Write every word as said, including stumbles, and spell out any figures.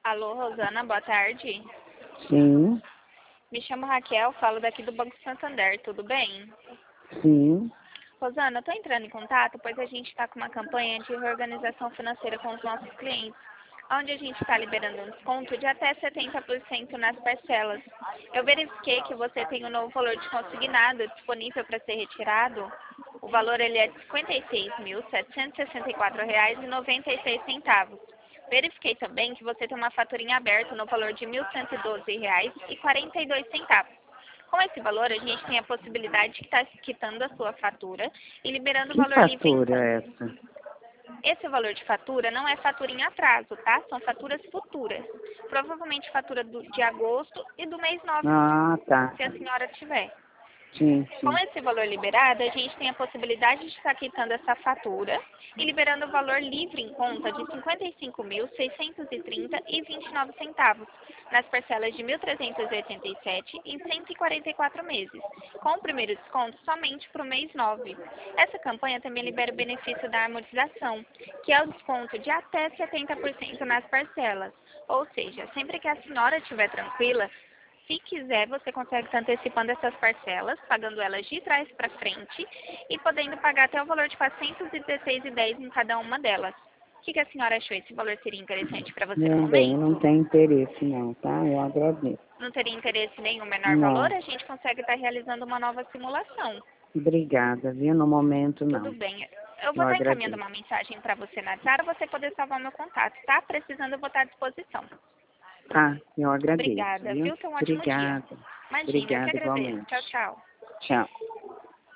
Alô, Rosana, boa tarde. Sim, Me chamo Raquel, falo daqui do Banco Santander, tudo bem? sim. Rosana, eu estou entrando em contato pois a gente está com uma campanha de reorganização financeira com os nossos clientes, onde a gente está liberando um desconto de até setenta por cento nas parcelas. Eu verifiquei que você tem um novo valor de consignado disponível para ser retirado. O valor ele é de cinquenta e seis mil, setecentos e sessenta e quatro reais e noventa e seis centavos. Verifiquei também que você tem uma fatura em aberto no valor de mil cento e doze reais e quarenta e dois centavos. Com esse valor, a gente tem a possibilidade de estar quitando a sua fatura e liberando o Que valor livre em fatura conta. é essa? Esse valor de fatura não é fatura em atraso, tá? São faturas futuras. Provavelmente fatura do, de agosto e do mês nove, Ah, tá. se a senhora tiver. Sim, Com sim. esse valor liberado, a gente tem a possibilidade de estar quitando essa fatura e liberando o valor livre em conta de cinquenta e cinco mil, seiscentos e trinta reais e vinte e nove centavos, nas parcelas de mil trezentos e oitenta e sete reais em cento e quarenta e quatro meses, com o primeiro desconto somente para o mês nove. Essa campanha também libera o benefício da amortização, que é o desconto de até setenta por cento nas parcelas. Ou seja, sempre que a senhora estiver tranquila, se quiser, você consegue estar antecipando essas parcelas, pagando elas de trás para frente e podendo pagar até o valor de quatrocentos e dezesseis reais e dez centavos em cada uma delas. O que, que a senhora achou? Esse valor seria interessante para você no Não, bem, eu não momento? tenho interesse não, tá? Eu agradeço. Não teria interesse em nenhum menor valor? Não. A gente consegue estar realizando uma nova simulação. Obrigada, viu? No momento, Tudo não. bem. Eu vou Eu estar encaminhando agradeço. uma mensagem para você na para você poder salvar meu contato, tá? Precisando, eu vou estar à disposição. Tá, eu agradeço, Obrigada, viu? viu? Tenha um ótimo dia. Obrigada. Imagina, eu que Obrigada agradeço. igualmente. Tchau, tchau. Tchau.